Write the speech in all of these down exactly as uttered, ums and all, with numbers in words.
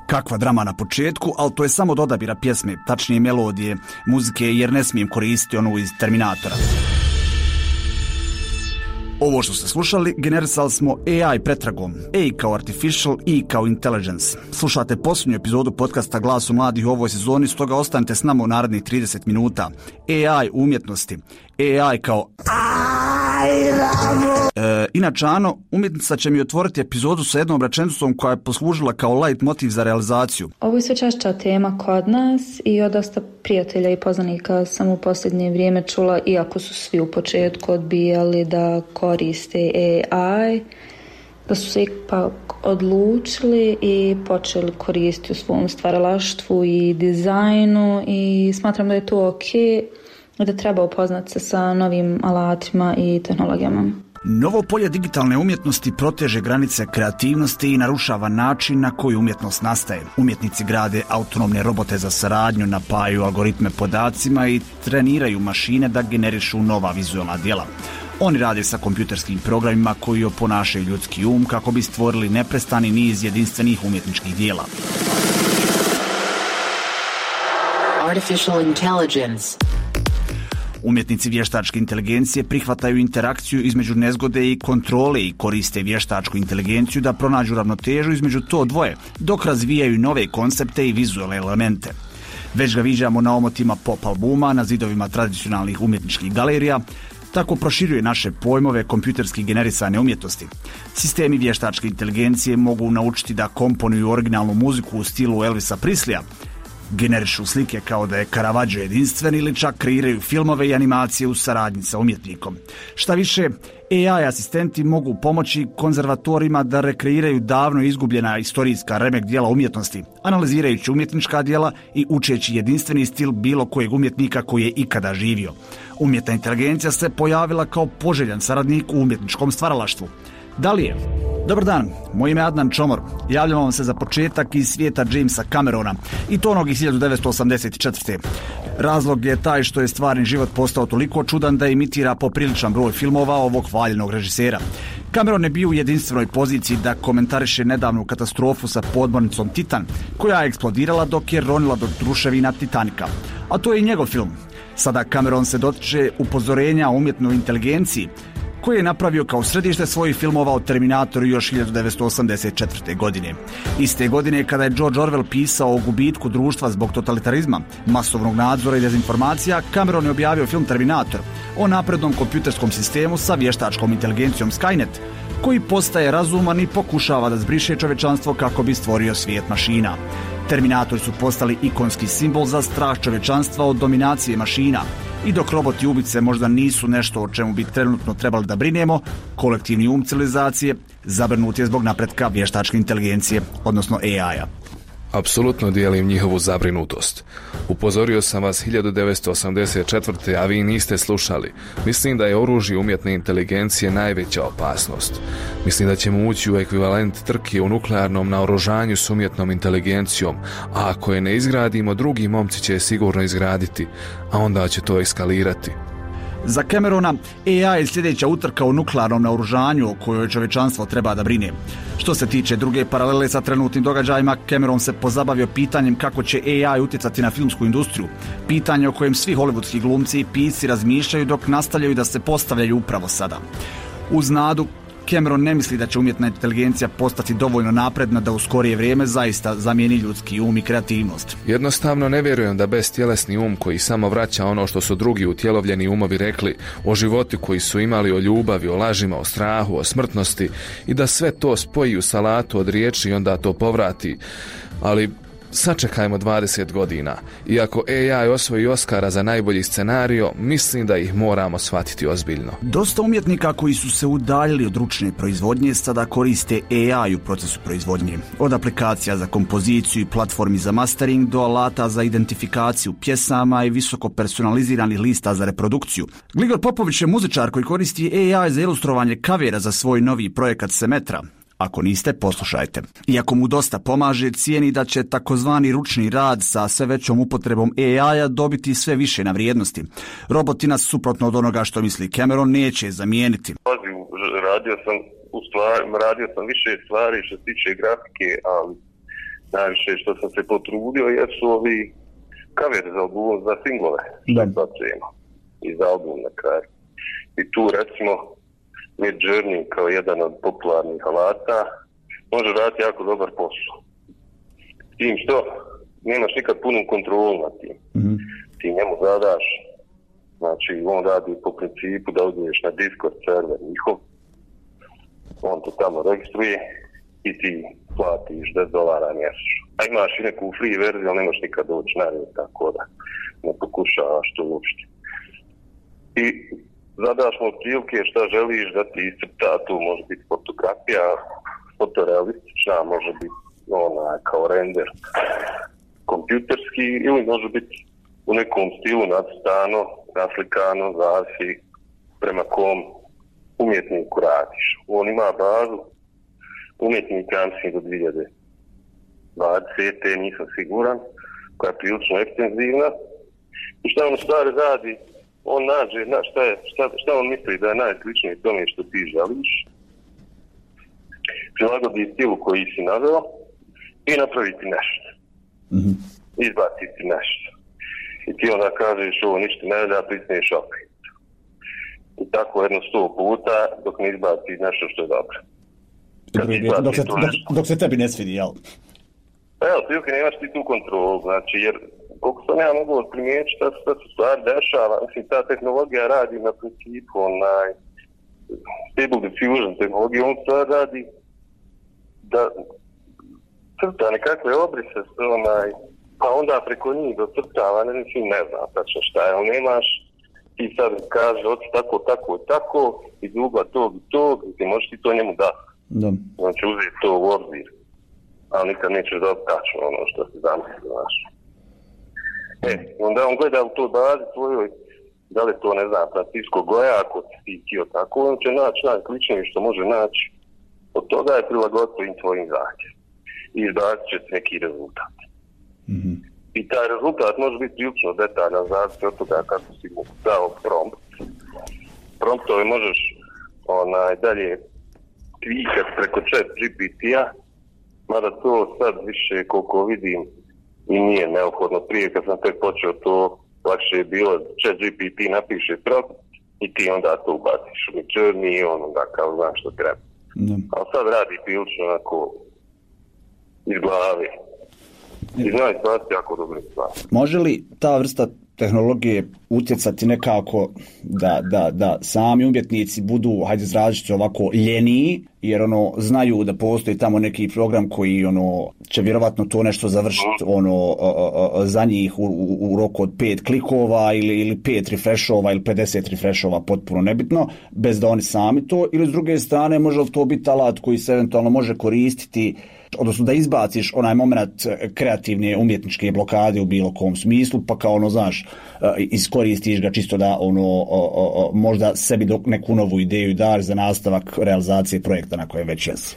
Kakva drama na početku, ali to je samo od odabira pjesme, tačnije melodije, muzike, jer ne smijem koristiti onu iz Terminatora. Ovo što ste slušali, generisali smo A I pretragom. A kao artificial, I kao intelligence. Slušate posljednju epizodu podcasta Glasu mladih u ovoj sezoni, stoga ostanite s nama u narednih trideset minuta. A I u umjetnosti. A I kao... E, inače, Ano, umjetnica će mi otvoriti epizodu sa jednom rečenicom koja je poslužila kao light motiv za realizaciju. Ovo je sve češća tema kod nas i od dosta prijatelja i poznanika sam u posljednje vrijeme čula, iako su svi u početku odbijali da koriste A I, da su se ipak odlučili i počeli koristiti u svom stvaralaštvu i dizajnu i smatram da je to ok, da treba upoznati se sa novim alatima i tehnologijama. Novo polje digitalne umjetnosti proteže granice kreativnosti i narušava način na koji umjetnost nastaje. Umjetnici grade autonomne robote za saradnju, napajaju algoritme podacima i treniraju mašine da generišu nova vizualna djela. Oni rade sa kompjuterskim programima koji oponašaju ljudski um kako bi stvorili neprestani niz jedinstvenih umjetničkih djela. Artificial intelligence. Umjetnici vještačke inteligencije prihvataju interakciju između nezgode i kontrole i koriste vještačku inteligenciju da pronađu ravnotežu između to dvoje, dok razvijaju nove koncepte i vizualne elemente. Već ga viđamo na omotima pop albuma, na zidovima tradicionalnih umjetničkih galerija, tako proširuje naše pojmove kompjuterski generisane umjetnosti. Sistemi vještačke inteligencije mogu naučiti da komponuju originalnu muziku u stilu Elvisa Preslya, generišu slike kao da je Caravaggio jedinstven ili čak kreiraju filmove i animacije u saradnji sa umjetnikom. Šta više, A I asistenti mogu pomoći konzervatorima da rekreiraju davno izgubljena istorijska remek djela umjetnosti, analizirajući umjetnička djela i učeći jedinstveni stil bilo kojeg umjetnika koji je ikada živio. Umjetna inteligencija se pojavila kao poželjan saradnik u umjetničkom stvaralaštvu. Da li je? Dobar dan, moje ime je Adnan Čomor. Javljam vam se za početak iz svijeta Jamesa Camerona i to onog iz hiljadu devetsto osamdeset četvrte. Razlog je taj što je stvarni život postao toliko čudan da imitira popriličan broj filmova ovog hvaljenog režisera. Cameron je bio u jedinstvenoj poziciji da komentariše nedavnu katastrofu sa podmornicom Titan, koja je eksplodirala dok je ronila do ruševina Titanika. A to je i njegov film. Sada Cameron se dotiče upozorenja o umjetnoj inteligenciji, koji je napravio kao središte svojih filmova o Terminatoru još hiljadu devetsto osamdeset četvrte. godine. Iste godine kada je George Orwell pisao o gubitku društva zbog totalitarizma, masovnog nadzora i dezinformacija, Cameron je objavio film Terminator o naprednom kompjuterskom sistemu sa vještačkom inteligencijom Skynet, koji postaje razuman i pokušava da zbriše čovečanstvo kako bi stvorio svijet mašina. Terminatori su postali ikonski simbol za strah čovečanstva od dominacije mašina. I dok roboti ubice možda nisu nešto o čemu bi trenutno trebali da brinemo, kolektivni um civilizacije zabrinut je zbog napretka vještačke inteligencije, odnosno A I-a. Apsolutno dijelim njihovu zabrinutost. Upozorio sam vas hiljadu devetsto osamdeset četvrte. a vi niste slušali. Mislim da je oružje umjetne inteligencije najveća opasnost. Mislim da ćemo ući u ekvivalent trke u nuklearnom naoružanju s umjetnom inteligencijom, a ako je ne izgradimo, drugi momci će je sigurno izgraditi, a onda će to eskalirati. Za Camerona, A I je sljedeća utrka u nuklearnom naoružanju o kojoj čovečanstvo treba da brine. Što se tiče druge paralele sa trenutnim događajima, Cameron se pozabavio pitanjem kako će A I utjecati na filmsku industriju. Pitanje o kojem svi hollywoodski glumci i pisci razmišljaju dok nastavljaju da se postavljaju upravo sada. Uz nadu, Cameron ne misli da će umjetna inteligencija postati dovoljno napredna da u skorije vrijeme zaista zamijeni ljudski um i kreativnost. Jednostavno ne vjerujem da bestjelesni um koji samo vraća ono što su drugi utjelovljeni umovi rekli o životu koji su imali, o ljubavi, o lažima, o strahu, o smrtnosti i da sve to spoji u salatu od riječi i onda to povrati. Ali sačekajmo dvadeset godina. Iako A I osvoji Oscara za najbolji scenario, mislim da ih moramo shvatiti ozbiljno. Dosta umjetnika koji su se udaljili od ručne proizvodnje sada koriste A I u procesu proizvodnje. Od aplikacija za kompoziciju i platformi za mastering do alata za identifikaciju pjesama i visoko personaliziranih lista za reprodukciju. Gligor Popović je muzičar koji koristi A I za ilustrovanje kavera za svoj novi projekat Semetra. Ako niste, poslušajte. Iako mu dosta pomaže, cijeni da će takozvani ručni rad sa sve većom upotrebom A I-a dobiti sve više na vrijednosti. Roboti nas, suprotno od onoga što misli Cameron, neće zamijeniti. Radio sam, u stvari, radio sam više stvari što se tiče grafike, ali najviše što sam se potrudio jesu ovi kaveri za album, za singlove, što je bacujemo i za album na kraju. I tu recimo Mid Journey kao jedan od popularnih alata može raditi jako dobar posao. Tim što nemaš nikad punu kontrolu nad tim. Mm-hmm. Ti njemu zadaš, znači on radi po principu da uzmeš na Discord server njihov, on to tamo registruje i ti platiš deset dolara mjesečno. A imaš i neku free verziju, ali nemaš nikad doći na red, tako da ne pokušavaš to uopšte. I zadaš mu otprilike šta želiš da ti iscrta, tu može biti fotografija, fotorealistična, može biti ona kao render kompjuterski ili može biti u nekom stilu nacrtano, naslikano, zavisi prema kom umjetniku radiš. On ima bazu umjetnika, mislim, do dvije hiljade dvadesete nisam siguran, koja je prilično ekstenzivna. I šta on stvari radi, on nađe, na, šta, je, šta, šta on misli da je najsličnije tome što ti želiš, prilagodi stilu koji si naveo i napraviti nešto. Mm-hmm. Izbaciti nešto. I ti onda kažeš ovo ništa ne da prisniješ opet. I tako jedno sto puta dok ne izbaci nešto što je dobro. Dok se, dok, dok se tebi ne svidi, jel? Evo, prilike nemaš ti tu kontrolu, znači, jer koliko sam ja mogu primijetiti šta, šta se stvari dešava, mislim, ta tehnologija radi na principu onaj Stable Diffusion tehnologija, on stvar radi da crta nekakve obrise onaj, pa onda preko njih do crtava, ne mislim, ne znam tačno šta je, ali nemaš, ti sad kaže, oči tako, tako, tako, iz ugla tog i tog, i ti možeš ti to njemu dati. Da. Znači uzeti to u obzir, ali nikad nećeš dobiti tačno ono što si zamislio, znaš. E, onda on gleda u toj bazi tvojoj, da li to, ne znam, Francisco Goya, ako si ti htio tako, on će naći najključnije što može naći. Od toga je prilagoditi im tvojim zahtjevom. I izbacit će neki rezultat. Mm-hmm. I taj rezultat može biti prilično detaljan, zavisi od toga kako si mu dao prompt. Promptove možeš onaj, dalje klikati preko chat G P T-a, mada to sad više koliko vidim i nije neophodno. Prije kad sam tek počeo to, lakše je bilo chat G P T napiše prompt i ti onda to ubaciš u Midjourney i on onda kao znam što treba. Mm. Ali sad radi prilično onako iz glave. I zna izbaciti jako dobro stvar. Može li ta vrsta tehnologije utjecati nekako da, da, da sami umjetnici budu, hajde izraziti ovako, ljeniji, jer ono znaju da postoji tamo neki program koji ono će vjerovatno to nešto završiti ono a, a, za njih u, u, u roku od pet klikova ili, ili pet refreshova ili pedeset refreshova, potpuno nebitno, bez da oni sami to, ili s druge strane može li to biti alat koji se eventualno može koristiti, odnosno da izbaciš onaj moment kreativne umjetničke blokade u bilo kom smislu, pa kao ono, znaš, iskoristiš ga čisto da ono o, o, možda sebi neku novu ideju daš za nastavak realizacije projekta na koje već jesi. E,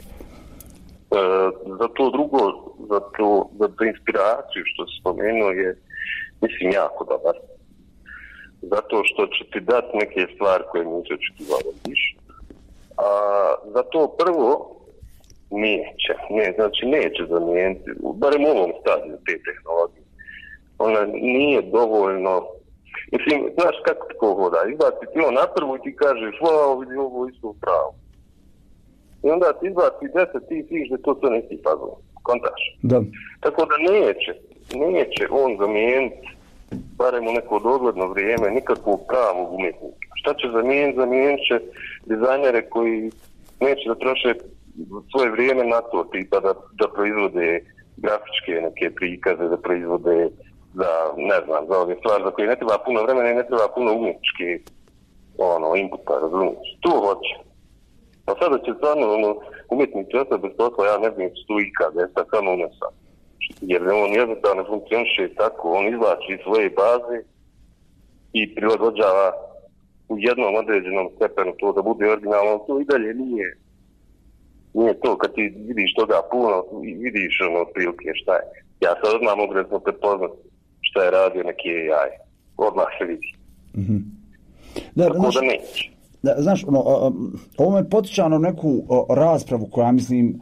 za to drugo, za, to, za tu inspiraciju što si spomenuo je, mislim, jako dobar. Zato što će ti dati neke stvari koje nisi očekivao više. A za to prvo neće, ne, znači neće zamijeniti, barem u ovom stadiju te tehnologije. Ona nije dovoljno, mislim, znaš kako tko hoda, izbaci ti on na prvu i ti kažeš, wow, vidi ovo isto pravo. I onda ti izbaci deset, ti vidiš da to sve nisi fazon, kontaš. Da. Tako da neće, neće on zamijeniti, barem u neko dogledno vrijeme, nikakvog pravog umjetnika. Šta će zamijeniti? Zamijenit će dizajnere koji neće da troše svoje vrijeme na to, tipa da, da proizvode grafičke neke prikaze, da proizvode za, ne znam, za ove stvari za koje ne treba puno vremena i ne treba puno umjetničke ono, inputa, razumiješ. To hoće. A sada će stvarno ono, umjetnici ostati bez posla, ja ne znam što ikad, je sad samo unesam. Jer on jednostavno funkcioniše tako, on izvlači svoje baze i prilagođava u jednom određenom stepenu to da bude originalno, to i dalje nije Nije to, kad ti vidiš toga puno, vidiš ono prilike šta je. Ja sad odmah mogu recimo prepoznat šta je radio neki A I. Odmah se vidi. Mm-hmm. Da, tako znaš, da neće. Da, znaš, ono, ovo me potiča na neku o, raspravu koja, mislim,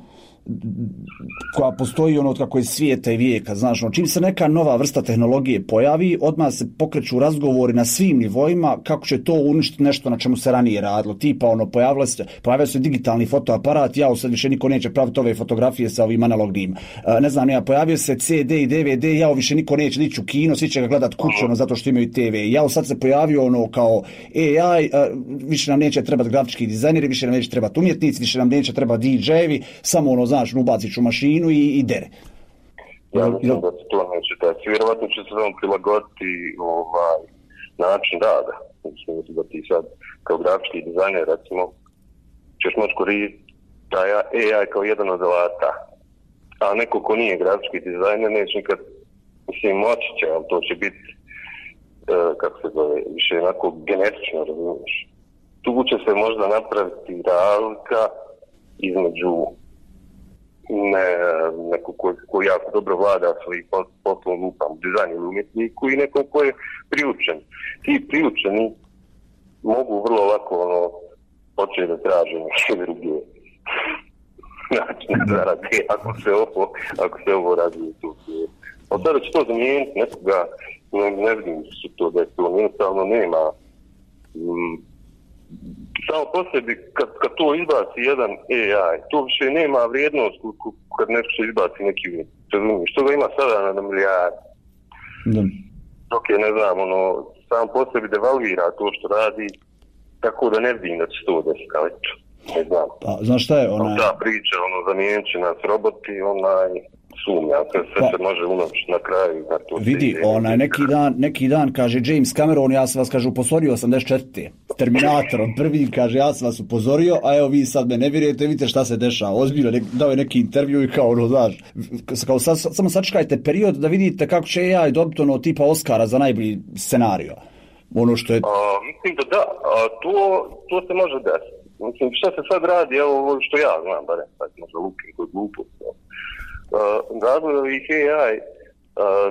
koja postoji ono od kako je svijeta i vijeka, znaš, ono, čim se neka nova vrsta tehnologije pojavi, odmah se pokreću razgovori na svim nivoima kako će to uništiti nešto na čemu se ranije radilo, tipa ono, pojavilo se, pojavio se digitalni fotoaparat, ja sad više niko neće praviti ove fotografije sa ovim analognim, uh, ne znam, ja, pojavio se C D i D V D, ja više niko neće ići u kino, svi će ga gledat kuću, ono, zato što imaju T V, ja sad se pojavio ono kao A I, uh, više nam neće trebati grafički dizajneri, više nam neće trebati umjetnici, više nam neće trebati D J-evi, samo ono, znaš, ubaciš u mašinu i, i dere. Ja mislim da se to neće dati. Vjerovatno će se vam prilagoditi ovaj način rada. Mislim da ti sad kao grafički dizajner, recimo, ćeš moći koristiti taj A I kao jedan od alata. A neko ko nije grafički dizajner neće nikad, mislim, moći će, ali to će biti, uh, kako se zove, više onako genetično, razumiješ. Tu će se možda napraviti razlika između ne, neko ko, ko jako dobro vlada svojih poslovnom lupam, dizajn ili umjetniku i nekom ko je priučen. Ti priučeni mogu vrlo lako ono, početi da traže neke druge načine da radi, ako se ovo, ako se ovo radi u tu svijetu. Ali sada će to zamijeniti nekoga, ne, ne vidim što to da je to, jednostavno nema. Mm, samo po sebi, kad, kad to izbaci jedan A I, to više nema vrijednost kad nešto izbaci neki umjetnik. Što ga ima sada na milijardi? Mm. Dok je, ne znam, ono, sam po sebi devalvira to što radi, tako da ne vidim da će to desiti, ali ne znam. Pa, znaš šta je onaj... Ta priča, ono, zamijenit će nas roboti, onaj... sumnja, sve, sve pa, se može unoći na kraju. Na to vidi, onaj, neki dan, neki dan kaže James Cameron, ja sam vas, kaže, upozorio osamdeset četvrte Terminatorom prvi, kaže, ja sam vas upozorio, a evo vi sad me ne vjerujete, vidite šta se dešava. Ozbiljno, nek, dao je neki intervju i kao, ono, znaš, kao sad, samo sačekajte period da vidite kako će A I dobiti ono tipa Oscara za najbolji scenario. Ono što je... A, mislim da da, a to, to se može desiti. Mislim, šta se sad radi, evo što ja znam, barem, sad možda lukim koji glupost. Uh, razvoj ovih A I, uh,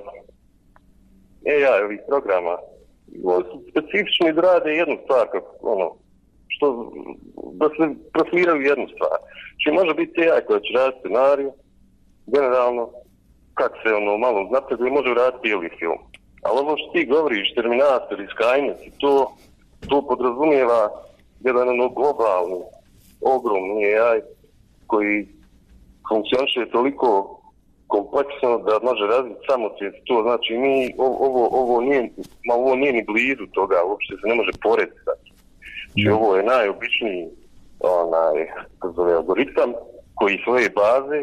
A I ovih programa su specifični da rade jednu stvar, kako, ono, što, da se profiliraju jednu stvar. Či može biti A I koja će raditi scenariju, generalno, kad se ono malo napreduje, može raditi cijeli film. Ali ovo što ti govoriš, Terminator i Skynet, to, to podrazumijeva jedan ono globalni, ogromni A I koji funkcioniše toliko kompleksno da može razviti samosvijest. To znači mi ovo, ovo, nije, ovo nije ni blizu toga, uopšte se ne može porediti. Znači ovo je najobičniji onaj, kako zove, algoritam koji svoje baze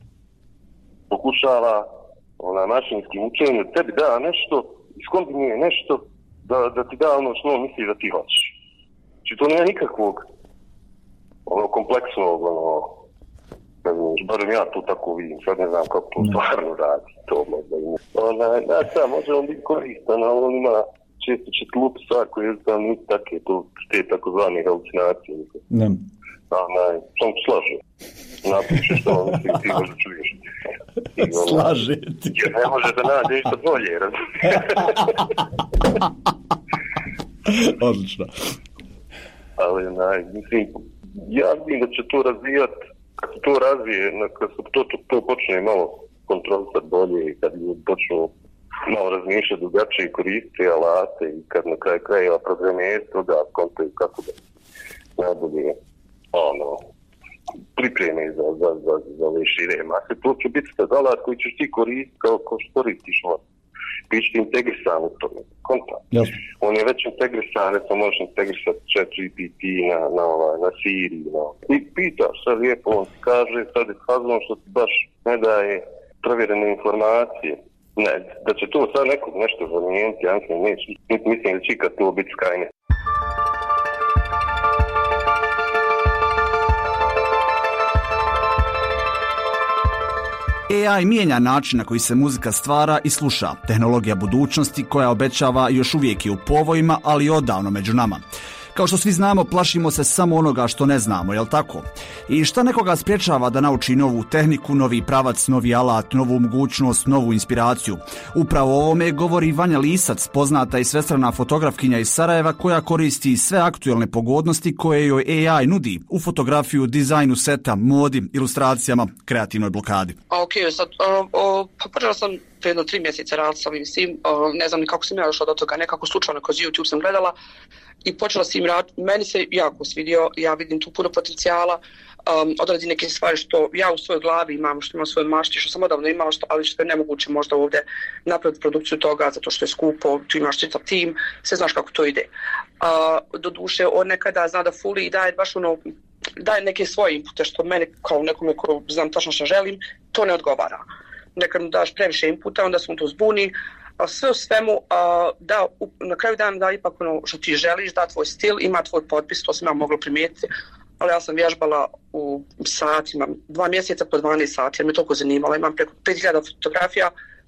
pokušava onaj, mašinskim učenjem tebi da nešto, iskombinuje nešto da, da ti da ono što on misli da ti hoćeš. Znači to nema nikakvog ono, kompleksnog ono, barem ja to tako vidim, sad ne znam kako to stvarno radi, to možda ima. Ona, da, da, može on biti koristan, ali on ima često će glup stvar koje je znam nisu take, to te takozvane halucinacije. Ne. Ona, sam slaže. Napiše što on misli, ti možda čuješ. Slaže ti. Jer ne može da nađe što bolje, razumije. Odlično. Ali, naj, mislim, ja vidim da će to razvijati. Kad se to razvije, kad se to, to, to počne malo kontrolisati bolje i kad ljudi počnu malo razmišljati drugačije i koristiti alate i kad na kraju krajeva programerstvo da kontaju kako da najbolje ono, pripreme za, za, za, za ove šire mase. To će biti sad alat koji ćeš ti koristiti kao, kao što koristiš on. Biće integrisan u tome. Kontakt. Yes. On je već integrisan, recimo možeš integrisati chat G P T na, na, na, na Siri. Na. I pitaš sad lijepo, on ti kaže sad je fazno što ti baš ne daje provjerene informacije. Ne, da će to sad nekog nešto zamijeniti, ja mislim, neće. Mislim da će kad to biti Skynet. A I mijenja način na koji se muzika stvara i sluša. Tehnologija budućnosti koja obećava još uvijek je u povojima, ali i odavno među nama. Kao što svi znamo, plašimo se samo onoga što ne znamo, jel tako? I šta nekoga sprječava da nauči novu tehniku, novi pravac, novi alat, novu mogućnost, novu inspiraciju? Upravo o ovome govori Vanja Lisac, poznata i svestrana fotografkinja iz Sarajeva koja koristi sve aktuelne pogodnosti koje joj A I nudi u fotografiju, dizajnu seta, modi, ilustracijama, kreativnoj blokadi. Ok, sad, o, o, pa počela sam jedno tri mjeseca raditi sa ovim svim, o, ne znam ni kako sam ja došla do toga, nekako slučajno kroz YouTube sam gledala i počela s tim raditi. Meni se jako svidio, ja vidim tu puno potencijala, um, odradi neke stvari što ja u svojoj glavi imam, što imam u svojoj mašti, što sam odavno imala, što, ali što je nemoguće možda ovdje napraviti produkciju toga, zato što je skupo, tu imaš čitav tim, sve znaš kako to ide. Uh, doduše, on nekada zna da fuli i daje baš ono, daje neke svoje inpute što mene kao nekome ko znam tačno što želim, to ne odgovara. Nekad mu daš previše inputa, onda se on to zbuni, a sve u svemu, a, da, u, na kraju dana da ipak ono što ti želiš, da tvoj stil, ima tvoj potpis, to sam ja mogla primijetiti, ali ja sam vježbala u satima, dva mjeseca po dvanaest sati, jer me toliko zanimalo, imam preko pet hiljada fotografija,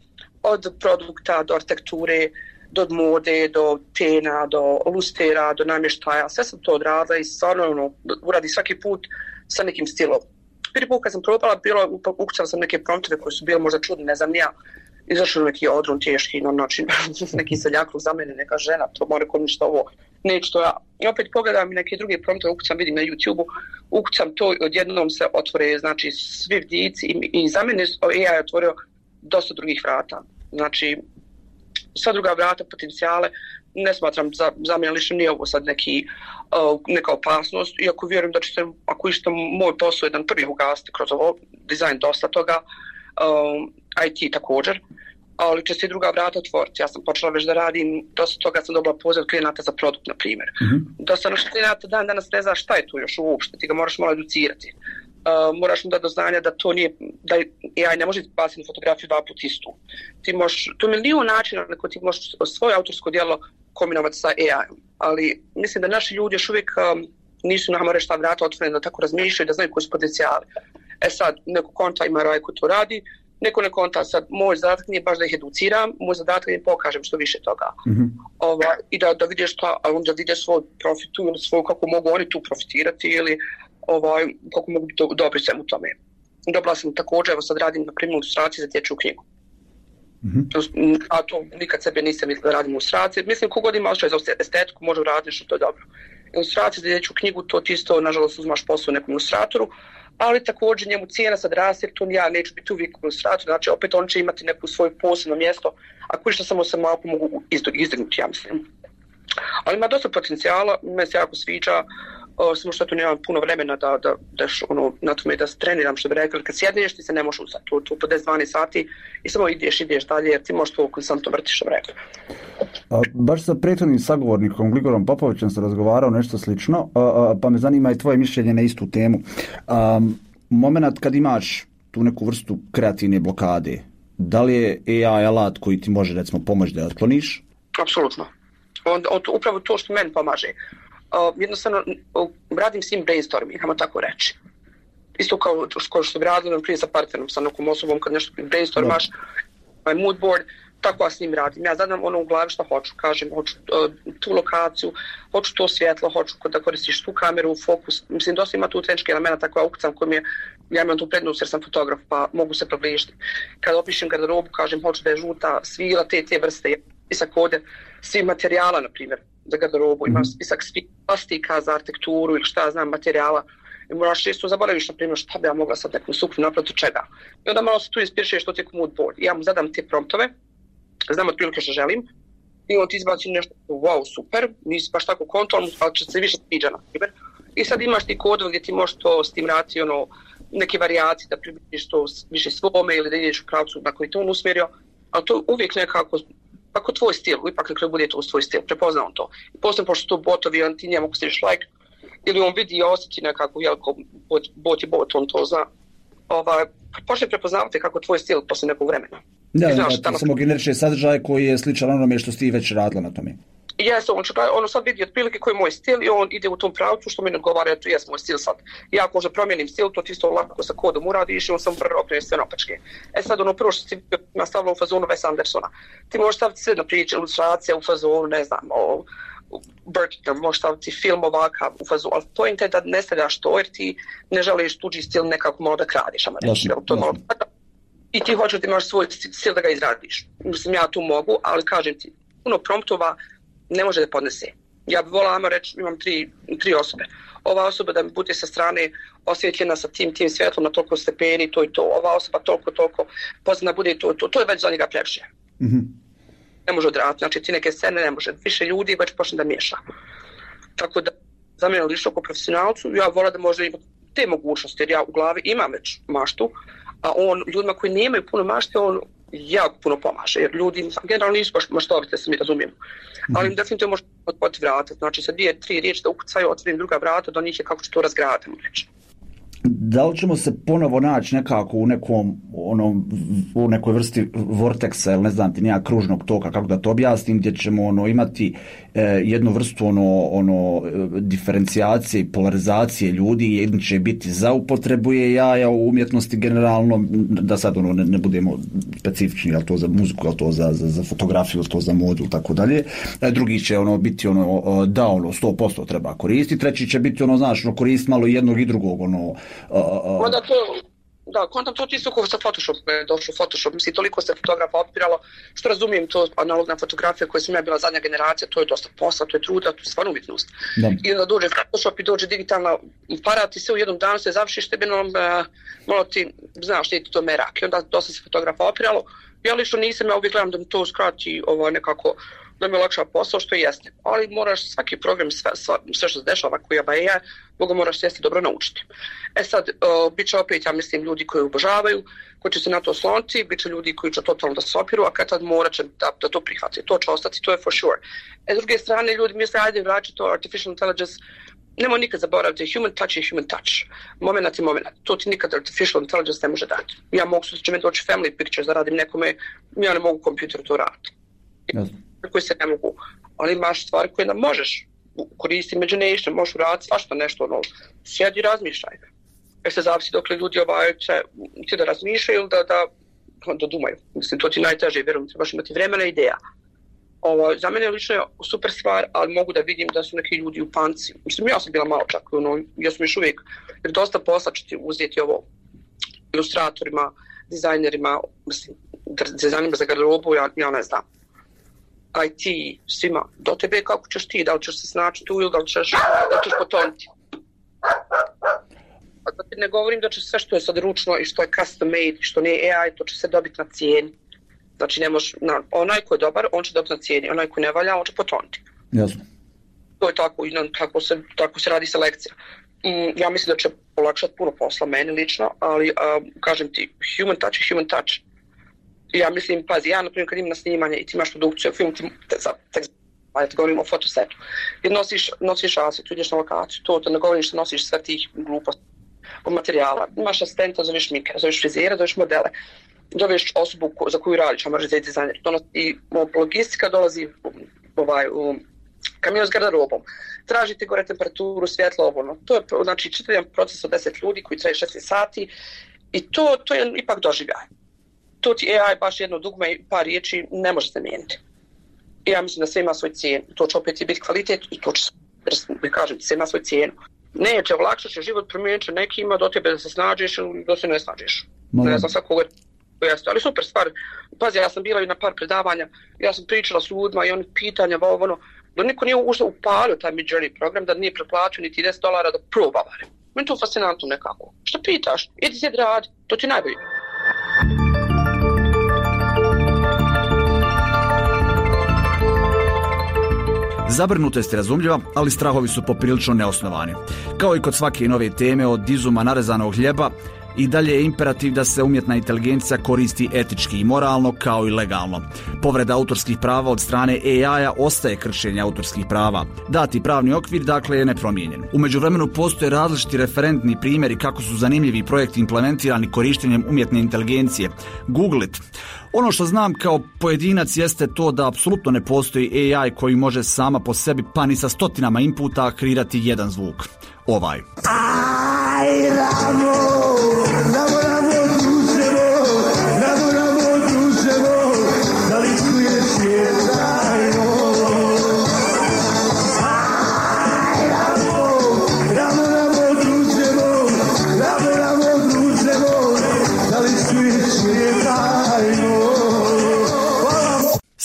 od produkta do arhitekture, do mode, do pena, do lustera, do namještaja, sve sam to odradila i stvarno ono, uradi svaki put sa nekim stilom. Prvi put kad sam probala, bilo, ukucala sam neke promptove koji su bili možda čudni, ne znam ni ja, izašao neki odron teški, no, znači, neki seljakluk za mene, neka žena, to mora kod ništa ovo, neće to ja. I opet pogledam neke druge promptove, ukucam, vidim na YouTube-u, ukucam to i odjednom se otvore, znači, svi vdici i, i za mene A I je otvorio dosta drugih vrata. Znači, sva druga vrata, potencijale, ne smatram za, za mene lično nije ovo sad neki, uh, neka opasnost, iako vjerujem da će se, ako išto moj posao jedan prvi ugasiti kroz ovo, dizajn dosta toga, um, I T također, ali će se druga vrata otvoriti. Ja sam počela već da radim, dosta toga sam dobila poziv klijenata za produkt, na primjer. Mm-hmm. Dosta naš klijenata dan danas ne zna šta je tu još uopšte, ti ga moraš malo educirati. Uh, moraš mu dati do znanja da to nije, da A I ne može baciti na fotografiju dva put istu. Ti možeš, to je milijon načina na koji ti možeš svoje autorsko djelo kombinovati sa A I-om, ali mislim da naši ljudi još uvijek um, nisu nama reći ta vrata otvorena da tako razmišljaju, da znaju koji su potencijali. E sad, neko konta ima raj koji to radi, neko ne konta, sad moj zadatak nije baš da ih educiram, moj zadatak je da pokažem što više toga. Mm-hmm. Ova, I da, da vidiš šta, a onda vidiš svoj profitu ili svoju, kako mogu oni tu profitirati ili ovaj, kako mogu biti do, dobri svem u tome. Dobila sam također, evo sad radim na primjer ilustracije za dječju knjigu. Mm-hmm. A to nikad sebe nisam mislila da radim ilustracije. Mislim, kogod ima osjećaj za estetiku, može uraditi što to je dobro. Ilustracije za dječju knjigu, to ti isto, nažalost, uzmaš posao nekom ilustratoru, ali također njemu cijena sad raste, jer tu ja neću biti uvijek ilustrator, znači opet on će imati neku svoje posebno mjesto, ako što samo se malo mogu izdignuti, ja mislim. Ali ima dosta potencijala, meni se jako sviđa, Uh, samo što tu nemam puno vremena da, da, da š, ono, na tome da se treniram, što bi rekli, kad sjedneš ti se ne možeš uzeti, tu, tu po deset dvanaest sati i samo ideš, ideš dalje, jer ti možeš to konstantno vrtiš, što bi rekli. A, baš sa prethodnim sagovornikom Gligorom Popovićem sam razgovarao nešto slično, a, a, pa me zanima i tvoje mišljenje na istu temu. A, moment kad imaš tu neku vrstu kreativne blokade, da li je A I alat koji ti može, recimo, pomoći da je otkloniš? Apsolutno. On, on, upravo to što meni pomaže. Uh, jednostavno uh, radim s njim brainstorming, hajmo tako reći. Isto kao, kao što bi radila prije sa partnerom, sa nekom osobom, kad nešto brainstormaš, no. mood board, tako ja s njim radim. Ja zadam ono u glavi što hoću, kažem, hoću uh, tu lokaciju, hoću to svjetlo, hoću da koristiš tu kameru, fokus. Mislim, dosta ima tu tehnički elemena, tako ja ukucam koji mi je, ja imam tu prednost jer sam fotograf, pa mogu se približiti. Kad opišem garderobu, kažem, hoću da je žuta svila, te, te vrste, spisak kode, svih materijala, na primjer, za garderobu, imam spisak svih plastika za arhitekturu ili šta znam, materijala. I moraš često zaboraviš, na primjer, šta bi ja mogla sad neku suknju napraviti čega. I onda malo se tu inspirišeš što ti je mood board. I ja mu zadam te promptove, znam otprilike što želim, i on ti izbaci nešto, wow, super, nisi baš tako kontrolno, ali će se više sviđa, na primjer. I sad imaš ti kodove gdje ti možeš to stimulati, ono, neke varijacije da približiš to više svome ili da ideš u pravcu na koji to on usmjerio, ali to uvijek nekako ako tvoj stil, ipak nekako bude to svoj stil, prepoznao on to. I poslije, pošto to botovi, on ti njemu stiš like, ili on vidi i osjeti nekako, jel, ko bot, bot je bot, on to zna. Ovaj, počne prepoznavati kako tvoj stil poslije nekog vremena. Da, da, da ti samo generiše sadržaj koji je sličan onome što ti već radila na tome. Jesu, on, ono sad vidi otprilike koji je moj stil i on ide u tom pravcu što mi ne odgovara, to jes moj stil sad. Ja ako možda promijenim stil, to ti isto lako sa kodom uradiš i on sam prvo okreneš sve napačke. E sad ono prvo što si nastavila u fazonu Wes Andersona. Ti možeš staviti sve na priče, ilustracije u fazonu, ne znam, o, Birkingham, možeš staviti film ovakav u fazu, ali point je da ne stavljaš to jer ti ne želiš tuđi stil nekako malo da kradiš, ama reći, jel to malo... I ti hoćeš da imaš svoj stil da ga izradiš. Mislim, ja tu mogu, ali kažem ti, puno promptova ne može da podnese. Ja bih volila, ajmo reći, imam tri, tri osobe. Ova osoba da mi bude sa strane osvjetljena sa tim, tim svjetlom na toliko stepeni, to i to. Ova osoba toliko, toliko poznana bude to, to. To je već za njega previše. Mm-hmm. Ne može odraditi. Znači, ti neke scene ne može. Više ljudi već počne da miješa. Tako da, za mene lično kao profesionalcu, ja volim da možda imati te mogućnosti, jer ja u glavi imam već maštu, a on, ljudima koji nemaju puno mašte, on jako puno pomaže, jer ljudi generalno nisu baš maštovite, se mi razumijemo. Mm-hmm. Ali im definitivno može otvoriti vrata. Znači, sa dvije, tri riječi da ukucaju, otvorim druga vrata, do njih je kako će to razgradati. Da li ćemo se ponovo naći nekako u nekom, ono, u nekoj vrsti vorteksa, ili ne znam ti, nijak kružnog toka, kako da to objasnim, gdje ćemo ono, imati e, jednu vrstu ono, ono, diferencijacije i polarizacije ljudi, jedni će biti za upotrebu jaja u umjetnosti generalno, da sad ono, ne, ne budemo specifični, jel to za muziku, jel to za, za, za fotografiju, jel to za modu, tako dalje. Drugi će ono, biti ono, da ono, sto posto treba koristiti, treći će biti ono, znaš, ono, koristiti malo jednog i drugog, ono, Uh, uh, da, to, da, kontam to isto kao sa Photoshop, je došlo Photoshop, mislim, toliko se fotografa opiralo, što razumijem, to analogna fotografija koja sam ja bila zadnja generacija, to je dosta posla, to je truda, to je stvarno umjetnost. Da. I onda dođe Photoshop i dođe digitalna aparat i sve u jednom danu se završiš, tebi no, uh, malo ti, znaš, nije ti to merak, i onda dosta se fotografa opiralo. Ja lično nisam, ja uvijek gledam da mi to skrati ovo, nekako, da mi olakša posao, što jeste. Ali moraš svaki program, sve, sve, sve što se dešava, koji je, Boga moraš sjesti dobro naučiti. E sad, uh, bit će opet, ja mislim, ljudi koji obožavaju, koji će se na to osloniti, bit će ljudi koji će totalno da se opiru, a kad tad morat će da, da to prihvati. To će ostati, to je for sure. E, s druge strane, ljudi misle, ajde vraći to artificial intelligence, nemoj nikad zaboraviti, human touch je human touch. Moment je moment. To ti nikad artificial intelligence ne može dati. Ja mogu se će me doći family pictures da radim nekome, ja ne mogu kompjuter to raditi. Yes. Koji se ne mogu. Ali imaš stvari koje nam možeš koristiti imagination, možeš raditi svašta nešto, ono, sjedi i razmišljaj. Jer se zavisi dok li ljudi ovaj će ti da razmišljaju ili da, da, da dumaju. Mislim, to ti najteže, vjerujem, trebaš imati vremena i ideja. Ovo, za mene je lično super stvar, ali mogu da vidim da su neki ljudi u panci. Mislim, ja sam bila malo čak, ono, ja sam još uvijek, jer dosta posla će ti uzeti ovo ilustratorima, dizajnerima, mislim, dizajnerima za garderobu, ja, ja ne znam. I T, svima, do tebe kako ćeš ti, da li ćeš se snaći tu ili da li ćeš, da ćeš potoniti. A da ti ne govorim da će sve što je sad ručno i što je custom made, što nije A I, to će se dobiti na cijeni. Znači, ne moš, na, onaj ko je dobar, on će dobiti na cijeni, onaj ko ne valja, on će potoniti. Jasno. To je tako, tako se, tako se radi selekcija. Mm, ja mislim da će olakšati puno posla, meni lično, ali uh, kažem ti, human touch je human touch. Ja mislim, pazi, ja, na primjer, kad imam na snimanje i ti imaš produkciju, film ti, te, te, te, te govorim o fotosetu, jer nosiš, nosiš aset, ideš na lokaciju, to te ne govorim što nosiš sve tih gluposti od materijala. Imaš asistenta, zoveš šminkera, zoveš frizera, zoveš modele, zoveš osobu ko, za koju radiš, a možeš za dizajner. I logistika dolazi ovaj, u kamion s garderobom. Tražite gore temperaturu, svjetlo, ono. To je, znači, čitav proces od deset ljudi koji traje šest sati i to, to je ipak doživljaj. To ti A I baš jedno dugme i par riječi ne može zamijeniti. I ja mislim da sve ima svoj cijenu. To će opet i biti kvalitet i to će, kažem, sve ima svoj cijenu. Neće, olakšat će život, promijenit će nekima do tebe da se snađeš ili da se ne snađeš. Malo. Ne znam sad koga jeste, ali super stvar. Pazi, ja sam bila i na par predavanja, ja sam pričala s ljudima i oni pitanja, ovo, ono, da niko nije ušao upalio taj Midjourney program, da nije preplatio niti deset dolara da proba bare. Meni to fascinantno nekako. Što pitaš? Idi sjedi radi, to ti najbolje. Zabrinutost je razumljiva, ali strahovi su poprilično neosnovani. Kao i kod svake nove teme od izuma narezanog hljeba, i dalje je imperativ da se umjetna inteligencija koristi etički i moralno kao i legalno. Povreda autorskih prava od strane A I-a ostaje kršenje autorskih prava. Dati pravni okvir, dakle, je nepromijenjen. U međuvremenu postoje različiti referentni primjeri kako su zanimljivi projekti implementirani korištenjem umjetne inteligencije. Google it. Ono što znam kao pojedinac jeste to da apsolutno ne postoji A I koji može sama po sebi pa ni sa stotinama inputa kreirati jedan zvuk. Ovaj. Aj, ramo, ramo, ramo, druževo, ramo, ramo, druževo, da li čuješ je tajno?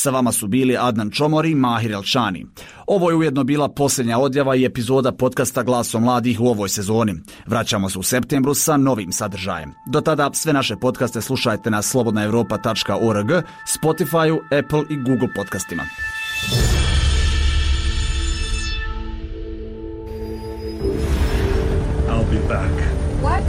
Sa vama su bili Adnan Čomori i Mahir Elčani. Ovo je ujedno bila posljednja odjava i epizoda podcasta Glasom mladih u ovoj sezoni. Vraćamo se u septembru sa novim sadržajem. Do tada sve naše podcaste slušajte na slobodna europa tačka org, Spotify, Apple i Google podcastima. I'll be back. What?